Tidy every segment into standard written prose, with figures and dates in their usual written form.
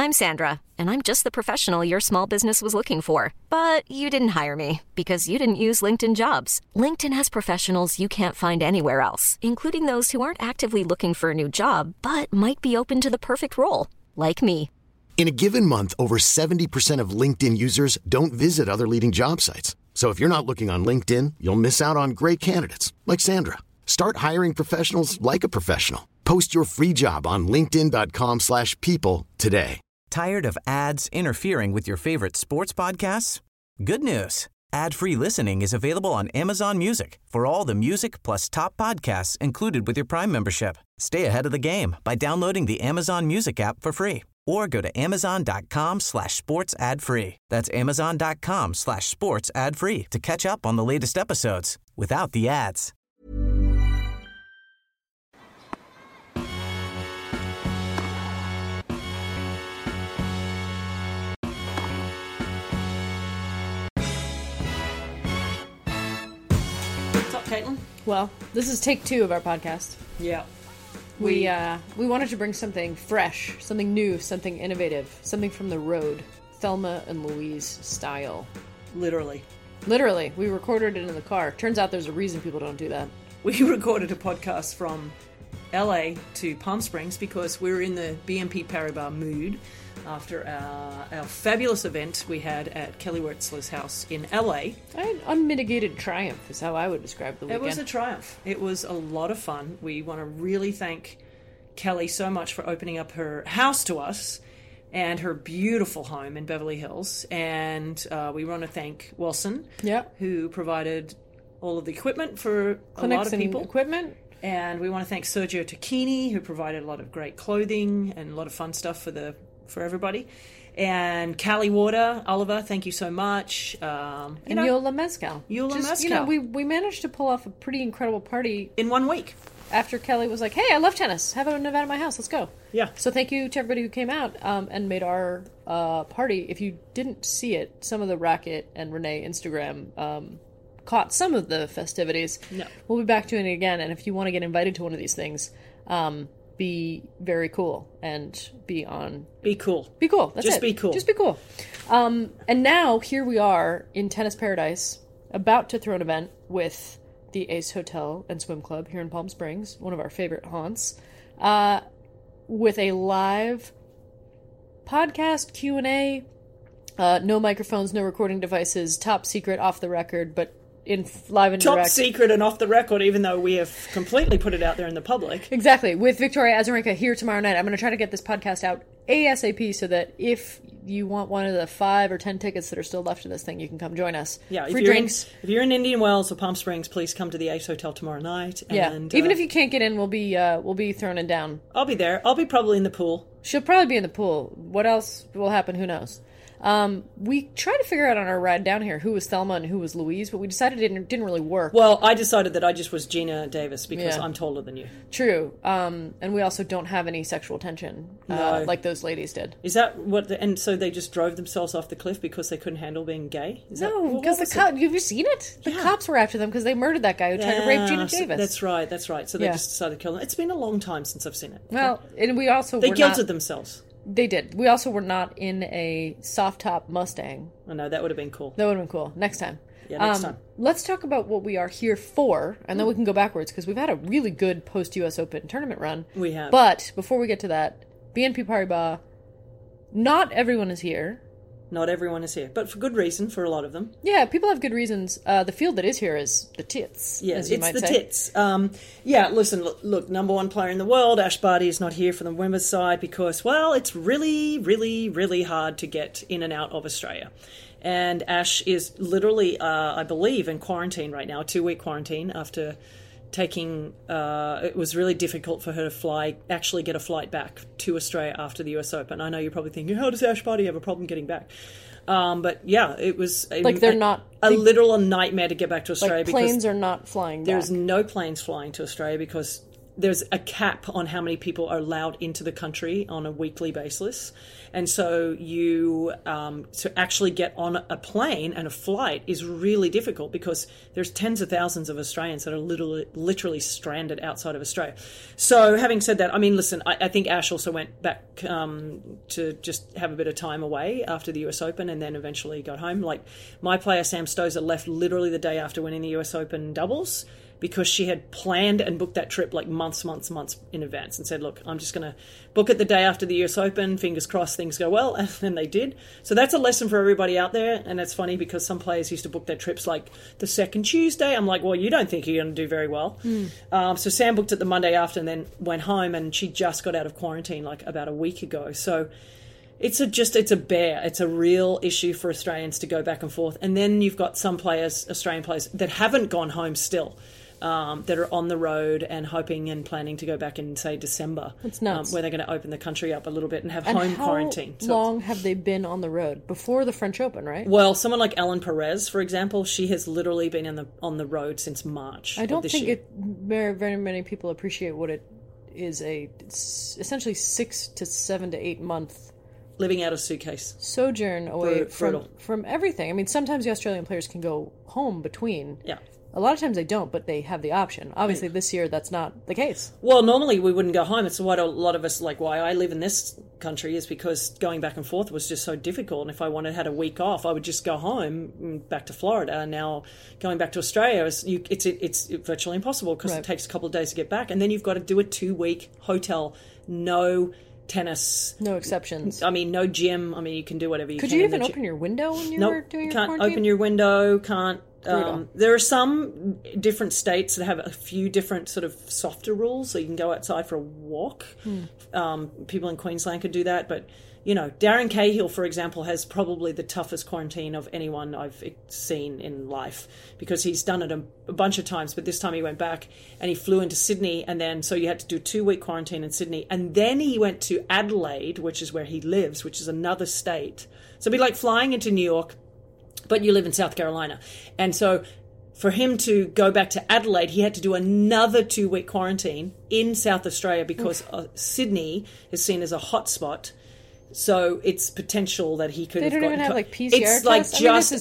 I'm Sandra, and I'm just the professional your small business was looking for. But you didn't hire me because you didn't use LinkedIn Jobs. LinkedIn has professionals you can't find anywhere else, including those who aren't actively looking for a new job, but might be open to the perfect role, like me. In a given month, over 70% of LinkedIn users don't visit other leading job sites. So if you're not looking on LinkedIn, you'll miss out on great candidates like Sandra. Start hiring professionals like a professional. Post your free job on linkedin.com/people today. Tired of ads interfering with your favorite sports podcasts? Good news. Ad-free listening is available on Amazon Music for all the music plus top podcasts included with your Prime membership. Stay ahead of the game by downloading the Amazon Music app for free or go to amazon.com/sports ad free. That's amazon.com/sports ad free to catch up on the latest episodes without the ads. Caitlin? Well, this is take 2 of our podcast. Yeah. We wanted to bring something fresh, something new, something innovative, something from the road. Thelma and Louise style. Literally. Literally. We recorded it in the car. Turns out there's a reason people don't do that. We recorded a podcast from LA to Palm Springs because we were in the BNP Paribas mood after our fabulous event we had at Kelly Wertzler's house in LA. I had unmitigated triumph is how I would describe the weekend. It was a triumph. It was a lot of fun. We want to really thank Kelly so much for opening up her house to us and her beautiful home in Beverly Hills. And we want to thank Wilson, who provided all of the equipment for a lot of people. Equipment. And we want to thank Sergio Tacchini, who provided a lot of great clothing and a lot of fun stuff for everybody. And Cali Water, Oliver, thank you so much. And Yola Mezcal. We managed to pull off a pretty incredible party. In 1 week. After Kelly was like, hey, I love tennis. Have an event at my house. Let's go. Yeah. So thank you to everybody who came out and made our party. If you didn't see it, some of the Racket and Renee Instagram caught some of the festivities. No. We'll be back doing it again. And if you want to get invited to one of these things, be very cool and be cool. Be cool. That's Just it. be cool. Just be cool. And now here we are in Tennis Paradise, about to throw an event with the Ace Hotel and Swim Club here in Palm Springs, one of our favorite haunts, with a live podcast Q&A, no microphones, no recording devices, top secret, off the record, but live and direct. Top secret and off the record, even though we have completely put it out there in the public. Exactly. With Victoria Azarenka here tomorrow night. I'm going to try to get this podcast out ASAP so that if you want one of the 5 or 10 tickets that are still left of this thing, you can come join us. Yeah, free drinks. If you're in Indian Wells or Palm Springs, please come to the Ace Hotel tomorrow night. And, even if you can't get in, we'll be thrown in down. I'll be there. I'll be probably in the pool. She'll probably be in the pool. What else will happen? Who knows? We tried to figure out on our ride down here who was Thelma and who was Louise, but we decided it didn't really work. Well, I decided that I just was Gina Davis because I'm taller than you. True. And we also don't have any sexual tension like those ladies did. Is that what? And so they just drove themselves off the cliff because they couldn't handle being gay? No, because the cops. Have you seen it? The cops were after them because they murdered that guy who tried to rape Gina Davis. That's right. So they just decided to kill them. It's been a long time since I've seen it. Well, and we also they guilted themselves. They did. We also were not in a soft-top Mustang. Oh, no, that would have been cool. That would have been cool. Next time. Yeah, next time. Let's talk about what we are here for, and then we can go backwards, because we've had a really good post-US Open tournament run. We have. But, before we get to that, BNP Paribas, not everyone is here. Not everyone is here, but for good reason for a lot of them. Yeah, people have good reasons. The field that is here is the tits, yes, as you might say. It's the tits. Listen, look, number one player in the world, Ash Barty, is not here for the women's side because, well, it's really, really, really hard to get in and out of Australia. And Ash is literally, I believe, in quarantine right now, a 2-week quarantine after taking, it was really difficult for her to actually get a flight back to Australia after the US Open. I know you're probably thinking, how does Ash Barty have a problem getting back? But yeah, it was a literal nightmare to get back to Australia. Like planes are not flying back. There's no planes flying to Australia because there's a cap on how many people are allowed into the country on a weekly basis. And so you to actually get on a plane and a flight is really difficult because there's tens of thousands of Australians that are literally stranded outside of Australia. So having said that, I mean, listen, I think Ash also went back to just have a bit of time away after the US Open and then eventually got home. Like my player, Sam Stosur, left literally the day after winning the US Open doubles because she had planned and booked that trip like months in advance and said, look, I'm just going to book it the day after the US Open, fingers crossed things go well, and then they did. So that's a lesson for everybody out there, and it's funny because some players used to book their trips like the second Tuesday. I'm like, well, you don't think you're going to do very well. So Sam booked it the Monday after and then went home, and she just got out of quarantine like about a week ago. So it's a real issue for Australians to go back and forth. And then you've got some players, Australian players, that haven't gone home still. That are on the road and hoping and planning to go back in, say, December. That's nuts. Where they're going to open the country up a little bit and have home quarantine. How long have they been on the road? Before the French Open, right? Well, someone like Ellen Perez, for example, she has literally been on the road since March. I don't think very, very many people appreciate what it is. It's essentially 6 to 7 to 8 month living out of suitcase sojourn away from everything. I mean, sometimes the Australian players can go home between. Yeah. A lot of times they don't, but they have the option. Obviously, this year that's not the case. Well, normally we wouldn't go home. It's what a lot of us, like why I live in this country, is because going back and forth was just so difficult. And if I had a week off, I would just go home back to Florida. And now going back to Australia, it's virtually impossible because it takes a couple of days to get back. And then you've got to do a 2-week hotel, no tennis. No exceptions. I mean, no gym. I mean, you can do whatever you can. Could you even open your window when you were doing your quarantine? Can't open your window, can't. There are some different states that have a few different sort of softer rules, so you can go outside for a walk. People in Queensland could do that, but Darren Cahill, for example, has probably the toughest quarantine of anyone I've seen in life because he's done it a bunch of times, but this time he went back and he flew into Sydney, and then so you had to do a 2-week quarantine in Sydney, and then he went to Adelaide, which is where he lives, which is another state. So it'd be like flying into New York, but you live in South Carolina. And so for him to go back to Adelaide, he had to do another 2-week quarantine in South Australia because Sydney is seen as a hotspot. So it's potential that he could have gotten... They don't even have like PCR tests? It's like just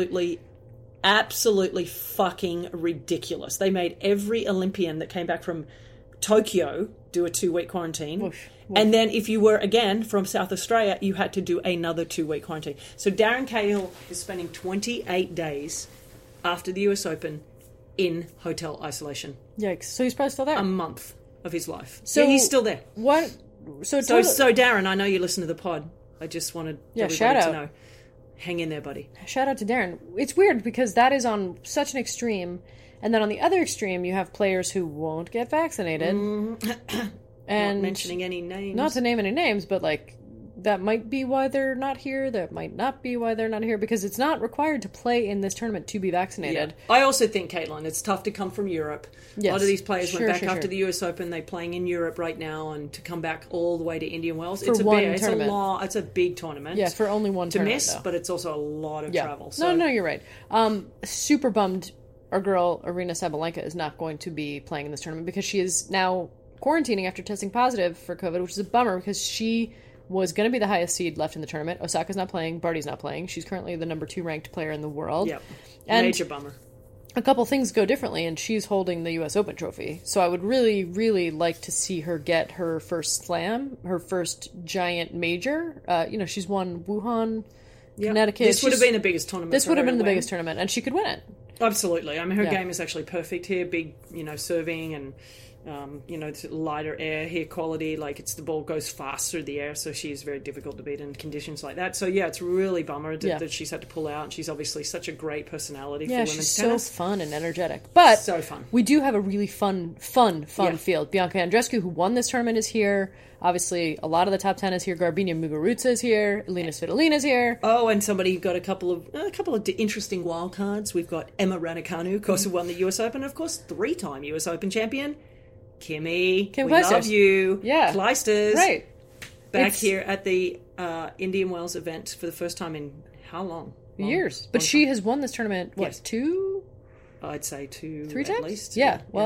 absolutely fucking ridiculous. They made every Olympian that came back from Tokyo do a 2-week quarantine. Oof. And then if you were, again, from South Australia, you had to do another 2-week quarantine. So Darren Cahill is spending 28 days after the US Open in hotel isolation. Yikes. So he's probably still there? A month of his life. So yeah, he's still there. What? So Darren, I know you listen to the pod. I just wanted everybody to know. Hang in there, buddy. Shout out to Darren. It's weird because that is on such an extreme. And then on the other extreme, you have players who won't get vaccinated. And not mentioning any names. Not to name any names, but like that might be why they're not here. That might not be why they're not here because it's not required to play in this tournament to be vaccinated. Yeah. I also think, Caitlin, it's tough to come from Europe. Yes. A lot of these players went back after the US Open. They're playing in Europe right now, and to come back all the way to Indian Wells, it's a big tournament. Yeah, for only one tournament. To miss, but it's also a lot of travel. So. No, you're right. Super bummed our girl Aryna Sabalenka is not going to be playing in this tournament because she is now quarantining after testing positive for COVID, which is a bummer because she was going to be the highest seed left in the tournament. Osaka's not playing. Barty's not playing. She's currently the number 2 ranked player in the world. Yep. Major bummer. A couple things go differently, and she's holding the U.S. Open trophy. So I would really, really like to see her get her first slam, her first giant major. She's won Wuhan, Connecticut. This would have been the biggest tournament. This would have been the biggest tournament, and she could win it. Absolutely. I mean, her game is actually perfect here. Big, serving and... lighter air here quality, like the ball goes fast through the air, so she's very difficult to beat in conditions like that. So yeah, it's really bummer that she's had to pull out, and she's obviously such a great personality for women's tennis. So fun and energetic. But so fun. We do have a really fun field. Bianca Andreescu, who won this tournament, is here. Obviously, a lot of the top 10 is here. Garbina Muguruza is here. Elina Svitolina is here. Oh, and somebody who got a couple of interesting wild cards. We've got Emma Raducanu, of course, who won the US Open, of course, 3-time US Open champion. Kim we Clijsters. Love you. Yeah. Clijsters. Right. Back here at the Indian Wells event for the first time in how long? Years. But she has won this tournament, 2? I'd say 2 3 at times? least. Yeah. Well,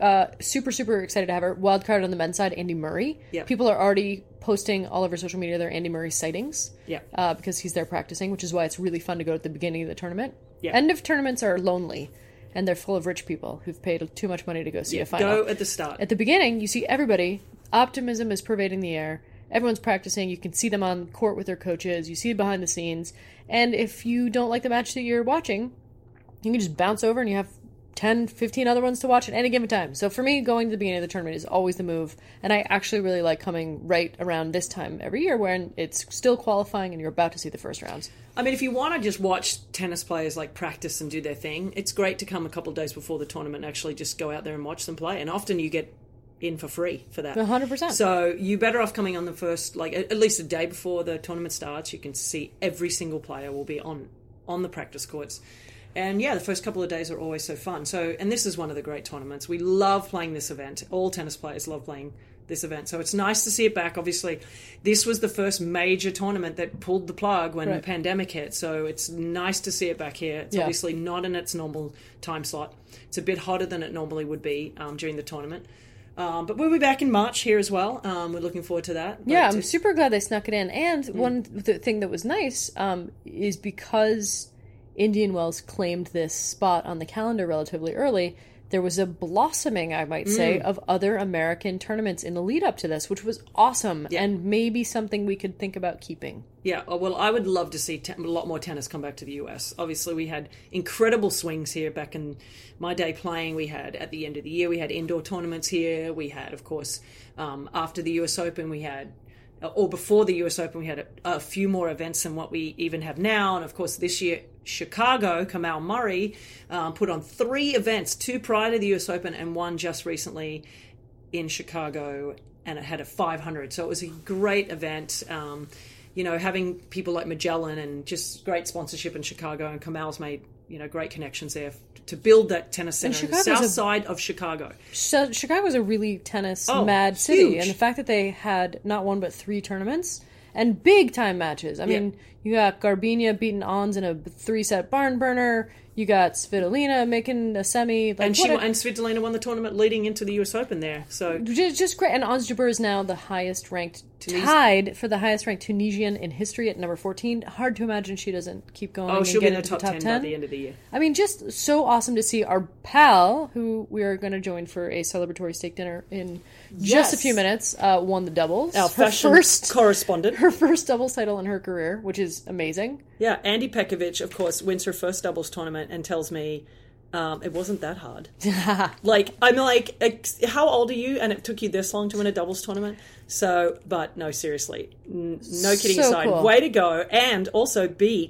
super, super excited to have her. Wild card on the men's side, Andy Murray. Yep. People are already posting all over social media their Andy Murray sightings. Yeah. Because he's there practicing, which is why it's really fun to go at the beginning of the tournament. Yeah. End of tournaments are lonely, and they're full of rich people who've paid too much money to go see a final. Go at the start. At the beginning, you see everybody. Optimism is pervading the air. Everyone's practicing. You can see them on court with their coaches. You see behind the scenes. And if you don't like the match that you're watching, you can just bounce over and you have 10, 15 other ones to watch at any given time. So for me, going to the beginning of the tournament is always the move. And I actually really like coming right around this time every year when it's still qualifying and you're about to see the first rounds. I mean, if you want to just watch tennis players like practice and do their thing, it's great to come a couple of days before the tournament and actually just go out there and watch them play. And often you get in for free for that. 100%. So you're better off coming on the first, like at least a day before the tournament starts. You can see every single player will be on the practice courts. And yeah, the first couple of days are always so fun. So, and this is one of the great tournaments. We love playing this event. All tennis players love playing this event. So it's nice to see it back. Obviously, this was the first major tournament that pulled the plug when the pandemic hit. So it's nice to see it back here. It's obviously not in its normal time slot. It's a bit hotter than it normally would be during the tournament. But we'll be back in March here as well. We're looking forward to that. Yeah, I'm super glad they snuck it in. And one thing that was nice is because Indian Wells claimed this spot on the calendar relatively early, there was a blossoming, I might say, of other American tournaments in the lead up to this, which was awesome and maybe something we could think about keeping. Yeah, well, I would love to see a lot more tennis come back to the US. Obviously, we had incredible swings here back in my day playing. We had, at the end of the year, we had indoor tournaments here. We had, of course, after the US Open, we had, or before the US Open, we had a few more events than what we even have now. And, of course, this year, Chicago, Kamal Murray, put on 3 events, 2 prior to the US Open and 1 just recently in Chicago, and it had a 500. So it was a great event. You know, having people like Magellan and just great sponsorship in Chicago, and Kamal's made, you know, great connections there to build that tennis center in the south side of Chicago. So Chicago is a really tennis mad city, huge. and the fact that they had not 1 but 3 tournaments and big time matches. I mean, you got Garbiñe beating Ons in a 3-set barn burner. You got Svitolina making a semi. Like, and Svitolina won the tournament leading into the US Open there. So just great. And Ons Jabeur is now the highest ranked, tied for the highest ranked Tunisian in history at number 14. Hard to imagine she doesn't keep going. Oh, she'll be in the into top 10 by the end of the year. I mean, just so awesome to see our pal, who we are going to join for a celebratory steak dinner in just a few minutes, won the doubles. Our fashion correspondent. Her first doubles title in her career, which is amazing. Yeah, Andy Pekovic, of course, wins her first doubles tournament and tells me it wasn't that hard. Like, I'm like, how old are you? And it took you this long to win a doubles tournament? So, but no, seriously, no kidding aside, cool. Way to go. And also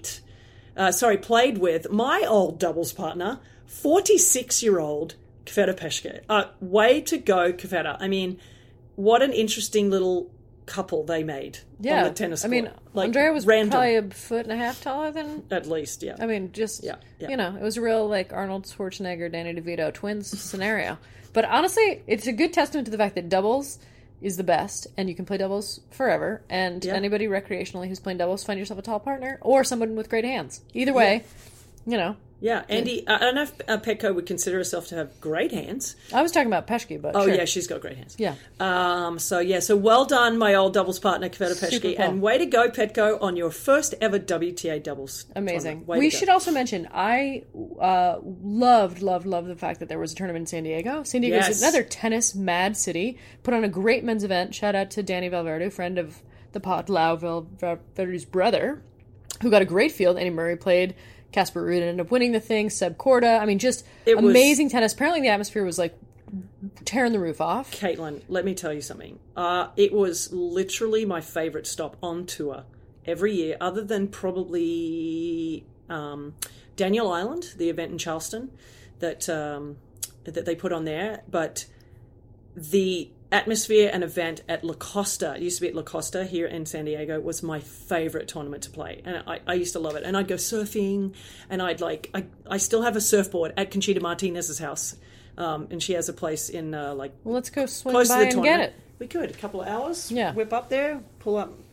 played with my old doubles partner, 46-year-old Kveta Peschke. Way to go, Kveta. I mean, what an interesting little couple they made on the tennis court. I mean, like, Andrea was random. probably a foot and a half taller than... At least, yeah. I mean, just, you know, it was a real, like, Arnold Schwarzenegger, Danny DeVito twins scenario. But honestly, it's a good testament to the fact that doubles is the best, and you can play doubles forever. And anybody recreationally who's playing doubles, find yourself a tall partner or someone with great hands. Either way, you know. Yeah, Andy, I don't know if Petko would consider herself to have great hands. I was talking about Peschke, but Oh, sure. yeah, she's got great hands. Yeah. So well done, my old doubles partner, Kveta Peschke. cool. And way to go, Petko, on your first ever WTA doubles Amazing. tournament. We should also mention, I loved the fact that there was a tournament in San Diego. San Diego is another tennis mad city. Put on a great men's event. Shout out to Danny Valverde, friend of the pod, Lau Valverde's brother, who got a great field. Andy Murray played. Casper Ruud ended up winning the thing. Seb Korda. I mean, just amazing tennis. Apparently the atmosphere was like tearing the roof off. Caitlin, let me tell you something. It was literally my favourite stop on tour every year, other than probably Daniel Island, the event in Charleston that they put on there. But the atmosphere and event at La Costa, it used to be at La Costa here in San Diego, was my favorite tournament to play, and I used to love it. And I'd go surfing, and I still have a surfboard at Conchita Martinez's house, and she has a place in Well, let's go swing close by to the and tournament. get it. We could a couple of hours. Yeah. Whip up there, pull up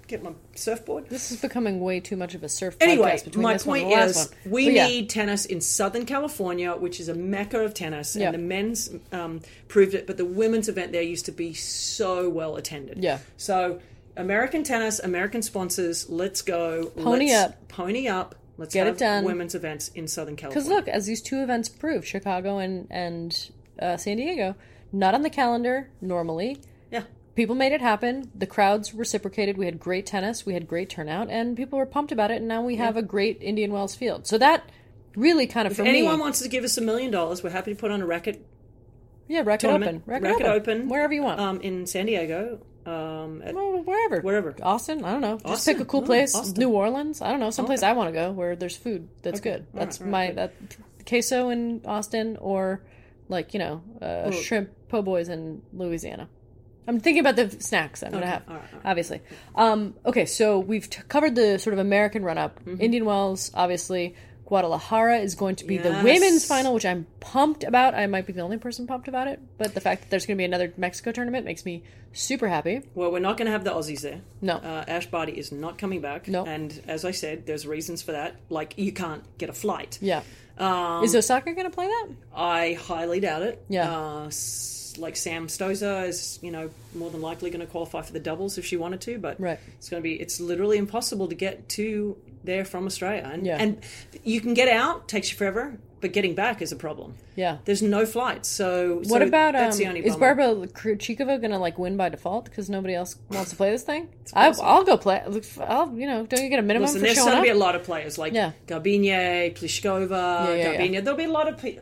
get my surfboard. This is becoming way too much of a surf Anyway, podcast between my this one point and the is last one. we But yeah. need tennis in Southern California, which is a mecca of tennis, Yeah. and the men's proved it, but the women's event there used to be so well attended. Yeah. So American tennis, American sponsors, let's go. Pony up. Pony up. Let's Get have it done. women's events in Southern California. Because look, as these two events prove, Chicago and San Diego, not on the calendar normally. Yeah. People made it happen. The crowds reciprocated. We had great tennis. We had great turnout. And people were pumped about it. And now we have a great Indian Wells field. So that really kind of, for If anyone me... wants to give us $1 million, we're happy to put on a racket Yeah, Racket tournament. Open. Racket Open. Wherever you want. In San Diego. Well, wherever. Wherever. Austin? I don't know. Just Austin? pick a cool No, place. Austin. New Orleans? I don't know. Someplace I want to go where there's food that's good. All That's right, that queso in Austin or like, shrimp po' boys in Louisiana. I'm thinking about the snacks I'm going to have, all right. obviously. Okay, so we've covered the sort of American run-up. Mm-hmm. Indian Wells, obviously. Guadalajara is going to be the Yes. women's final, which I'm pumped about. I might be the only person pumped about it, but the fact that there's going to be another Mexico tournament makes me super happy. Well, we're not going to have the Aussies there. No. Ash Barty is not coming back. No. And as I said, there's reasons for that. Like, you can't get a flight. Yeah. Is Osaka going to play that? I highly doubt it. Yeah. Like Sam Stosur is, more than likely going to qualify for the doubles if she wanted to, but Right. it's literally impossible to get to there from Australia. And, Yeah. and you can get out, takes you forever, but getting back is a problem. Yeah. There's no flights, so What about that's the only is bummer. Barbara Krejcikova gonna win by default because nobody else wants to play this thing? I'll go play. Don't you get a minimum Listen, for there's showing going to up? be a lot of players like Yeah. Garbinier, Pliskova, Yeah. Garbinier. There'll be a lot of people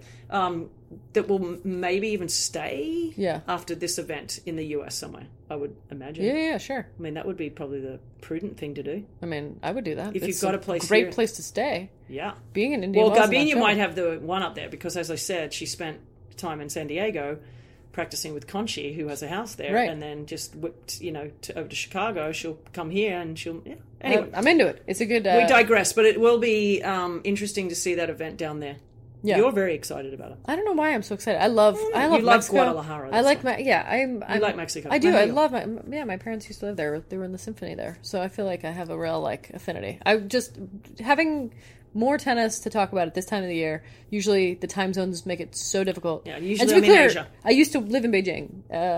that will maybe even stay Yeah. after this event in the US somewhere, I would imagine. Yeah, sure. I mean, that would be probably the prudent thing to do. I mean, I would do that If It's you've got a place great here- place to stay. Yeah. Being an Indian Well, Wells is Garbinier not might sure. have the one up there because, as I said, she spent time in San Diego practicing with Conchi, who has a house there, Right. and then just whipped, over to Chicago. She'll come here and she'll... Yeah. Anyway, I'm into it. It's a good. we digress, but it will be interesting to see that event down there. Yeah. You're very excited about it. I don't know why I'm so excited. I love you love Mexico. Guadalajara, I that's like why. I like Mexico. I do. Mexico. I love my parents used to live there. They were in the symphony there, so I feel like I have a real affinity. I just having more tennis to talk about at this time of the year. Usually the time zones make it so difficult. Yeah, usually and to I'm be in clear, Asia. I used to live in Beijing,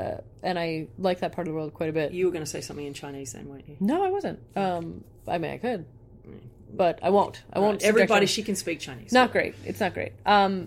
and I like that part of the world quite a bit. You were going to say something in Chinese then, weren't you? No, I wasn't. I mean, I could, but I won't. I won't. Everybody, subject she can speak Chinese. not great. It's not great.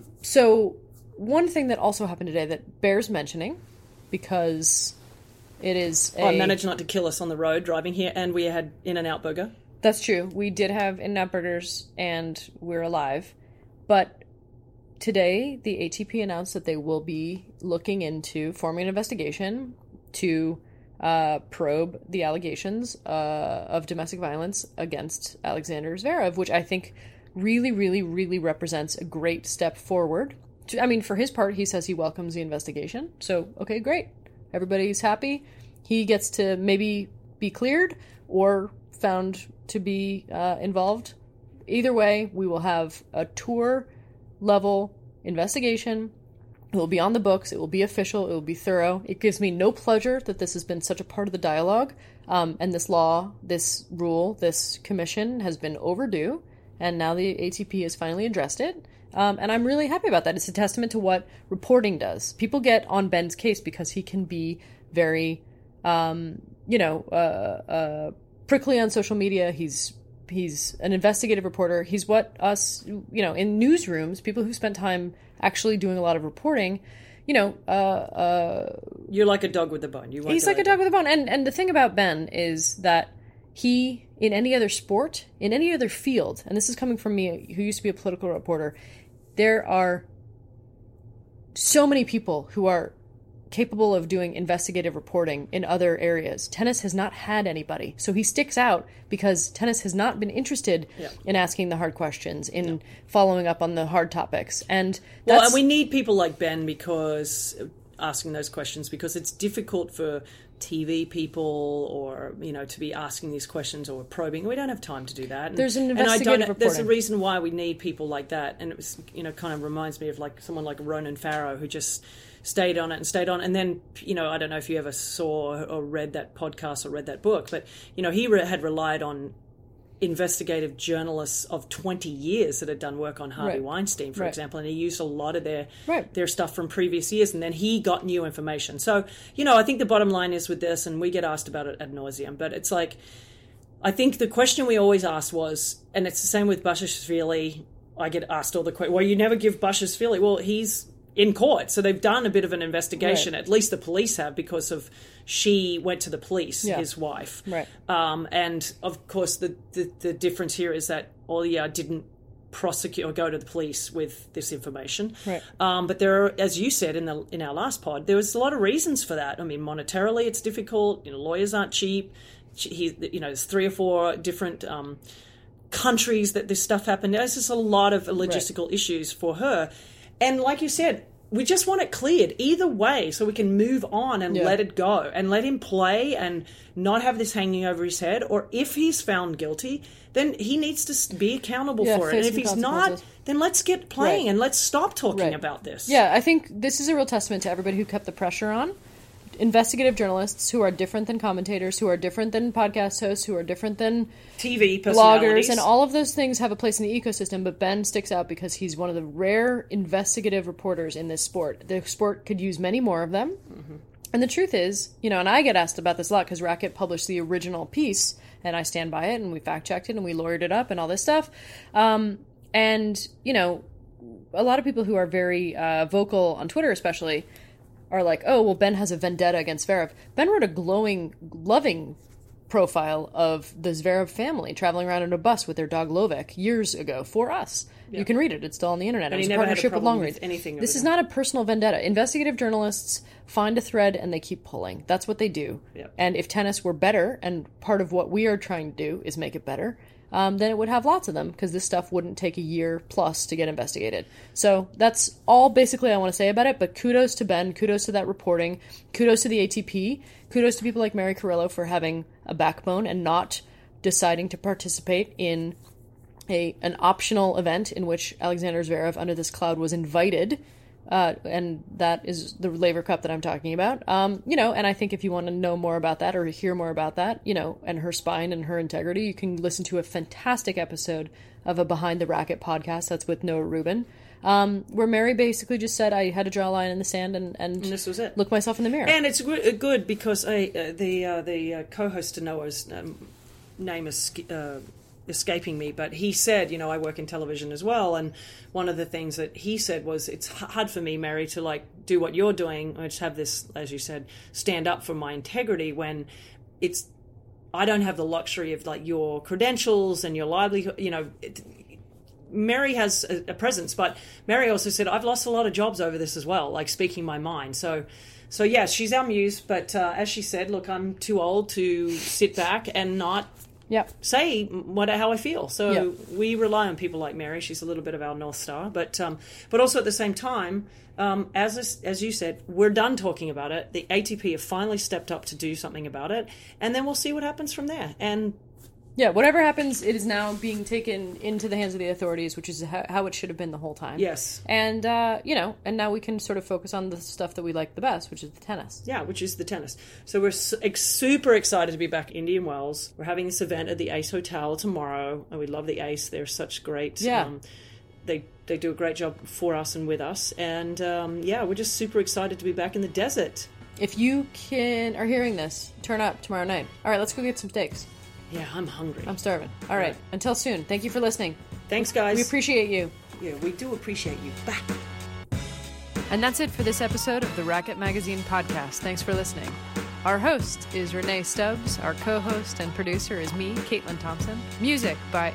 So one thing that also happened today that bears mentioning, because it is I managed not to kill us on the road driving here, and we had In-N-Out Burger. That's true. We did have In-N-Out Burgers, and we're alive. But today, the ATP announced that they will be looking into forming an investigation to probe the allegations of domestic violence against Alexander Zverev, which I think really, really, really represents a great step forward. For his part, he says he welcomes the investigation. So, okay, great. Everybody's happy. He gets to maybe be cleared or found to be involved. Either way, we will have a tour-level investigation. It will be on the books. It will be official. It will be thorough. It gives me no pleasure that this has been such a part of the dialogue. And this law, this rule, this commission has been overdue. And now the ATP has finally addressed it. And I'm really happy about that. It's a testament to what reporting does. People get on Ben's case because he can be very, prickly on social media. He's an investigative reporter. He's what us, in newsrooms, people who spent time actually doing a lot of reporting, You're like a dog with a bone. he's like a dog with a bone. And the thing about Ben is that he, in any other sport, in any other field, and this is coming from me, who used to be a political reporter, there are so many people who are capable of doing investigative reporting in other areas. Tennis has not had anybody. So he sticks out because tennis has not been interested in asking the hard questions, in following up on the hard topics. And and we need people like Ben because asking those questions, because it's difficult for TV people or, to be asking these questions or probing. We don't have time to do that. And, there's an investigative reporting. There's a reason why we need people like that. And it was, kind of reminds me of like someone like Ronan Farrow who just stayed on it. And then, I don't know if you ever saw or read that podcast or read that book, but, he had relied on investigative journalists of 20 years that had done work on Harvey Weinstein, for example, and he used a lot of their stuff from previous years, and then he got new information. So, I think the bottom line is with this, and we get asked about it ad nauseum, but it's like, I think the question we always asked was, and it's the same with Bashashvili, I get asked all the questions, well, you never give Bashashvili, well, he's in court, so they've done a bit of an investigation, at least the police have, because of she went to the police, his wife. And of course the difference here is that Olia didn't prosecute or go to the police with this information. But there are, as you said in our last pod, there was a lot of reasons for that. I mean, monetarily it's difficult, lawyers aren't cheap. There's 3 or 4 different countries that this stuff happened. There's just a lot of logistical issues for her. And like you said, we just want it cleared either way so we can move on and let it go and let him play and not have this hanging over his head. Or if he's found guilty, then he needs to be accountable for it. And if he's not, then let's get playing and let's stop talking about this. Yeah, I think this is a real testament to everybody who kept the pressure on. Investigative journalists who are different than commentators, who are different than podcast hosts, who are different than TV personalities. Bloggers, and all of those things have a place in the ecosystem, but Ben sticks out because he's one of the rare investigative reporters in this sport. The sport could use many more of them. And the truth is, and I get asked about this a lot because Racket published the original piece, and I stand by it, and we fact-checked it, and we lawyered it up, and all this stuff. And, a lot of people who are very vocal on Twitter especially are like, oh, well, Ben has a vendetta against Zverev. Ben wrote a glowing, loving profile of the Zverev family traveling around in a bus with their dog Lovek years ago for us. You can read it. It's still on the internet. And it's he a never had a partnership with problem with Longread. anything. This is not a personal vendetta. Investigative journalists find a thread and they keep pulling. That's what they do. And if tennis were better, and part of what we are trying to do is make it better, then it would have lots of them because this stuff wouldn't take a year plus to get investigated. So that's all basically I want to say about it, but kudos to Ben, kudos to that reporting, kudos to the ATP, kudos to people like Mary Carrillo for having a backbone and not deciding to participate in an optional event in which Alexander Zverev under this cloud was invited. And that is the Laver Cup that I'm talking about. And I think if you want to know more about that or hear more about that, and her spine and her integrity, you can listen to a fantastic episode of a Behind the Racket podcast that's with Noah Rubin, where Mary basically just said I had to draw a line in the sand and this was it. Look myself in the mirror. And it's good because the co-host to Noah's name is escaping me, but he said, I work in television as well, and one of the things that he said was, it's hard for me, Mary, to like do what you're doing, or just have this, as you said, stand up for my integrity when I don't have the luxury of like your credentials and your livelihood. Mary has a presence, but Mary also said, I've lost a lot of jobs over this as well, like speaking my mind. So yeah, she's our muse, but as she said, look, I'm too old to sit back and not say how I feel. So we rely on people like Mary. She's a little bit of our North Star, but also at the same time, as you said, we're done talking about it. The ATP have finally stepped up to do something about it, and then we'll see what happens from there. And whatever happens, it is now being taken into the hands of the authorities, which is how it should have been the whole time. Yes. And, and now we can sort of focus on the stuff that we like the best, which is the tennis. Yeah, which is the tennis. So we're super excited to be back in Indian Wells. We're having this event at the Ace Hotel tomorrow, and we love the Ace. They're such great... They do a great job for us and with us. And, we're just super excited to be back in the desert. If you are hearing this, turn up tomorrow night. All right, let's go get some steaks. Yeah, I'm hungry. I'm starving. All right. Until soon. Thank you for listening. Thanks, guys. We appreciate you. Yeah, we do appreciate you. Bye. And that's it for this episode of the Racket Magazine podcast. Thanks for listening. Our host is Renee Stubbs. Our co-host and producer is me, Caitlin Thompson. Music by...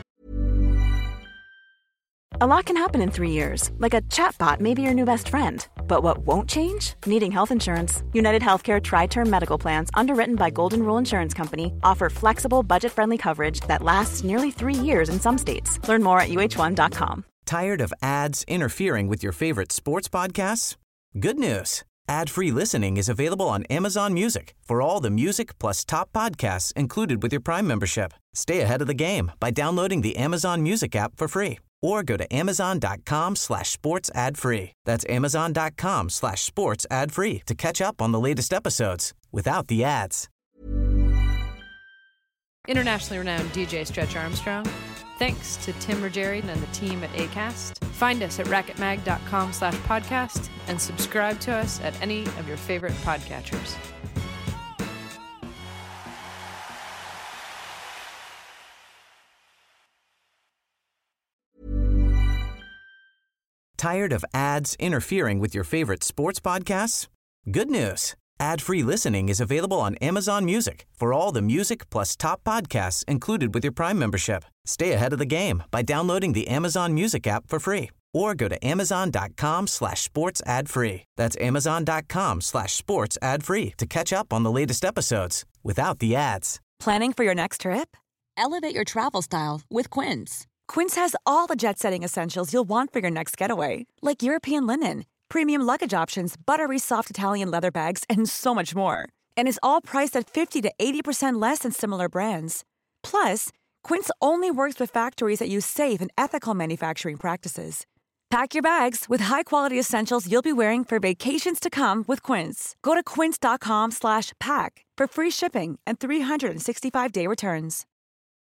A lot can happen in 3 years, like a chatbot may be your new best friend. But what won't change? Needing health insurance. United Healthcare Tri-Term Medical Plans, underwritten by Golden Rule Insurance Company, offer flexible, budget-friendly coverage that lasts nearly 3 years in some states. Learn more at UH1.com. Tired of ads interfering with your favorite sports podcasts? Good news. Ad-free listening is available on Amazon Music for all the music plus top podcasts included with your Prime membership. Stay ahead of the game by downloading the Amazon Music app for free or go to amazon.com/sports ad free. That's amazon.com/sports ad free to catch up on the latest episodes without the ads. Internationally renowned DJ Stretch Armstrong. Thanks to Tim Rogerian and the team at Acast. Find us at racketmag.com/podcast and subscribe to us at any of your favorite podcatchers. Tired of ads interfering with your favorite sports podcasts? Good news. Ad-free listening is available on Amazon Music for all the music plus top podcasts included with your Prime membership. Stay ahead of the game by downloading the Amazon Music app for free or go to amazon.com/sports ad free. That's amazon.com/sports ad free to catch up on the latest episodes without the ads. Planning for your next trip? Elevate your travel style with Quince. Quince has all the jet-setting essentials you'll want for your next getaway, like European linen, premium luggage options, buttery soft Italian leather bags, and so much more. And is all priced at 50 to 80% less than similar brands. Plus, Quince only works with factories that use safe and ethical manufacturing practices. Pack your bags with high-quality essentials you'll be wearing for vacations to come with Quince. Go to quince.com/pack for free shipping and 365-day returns.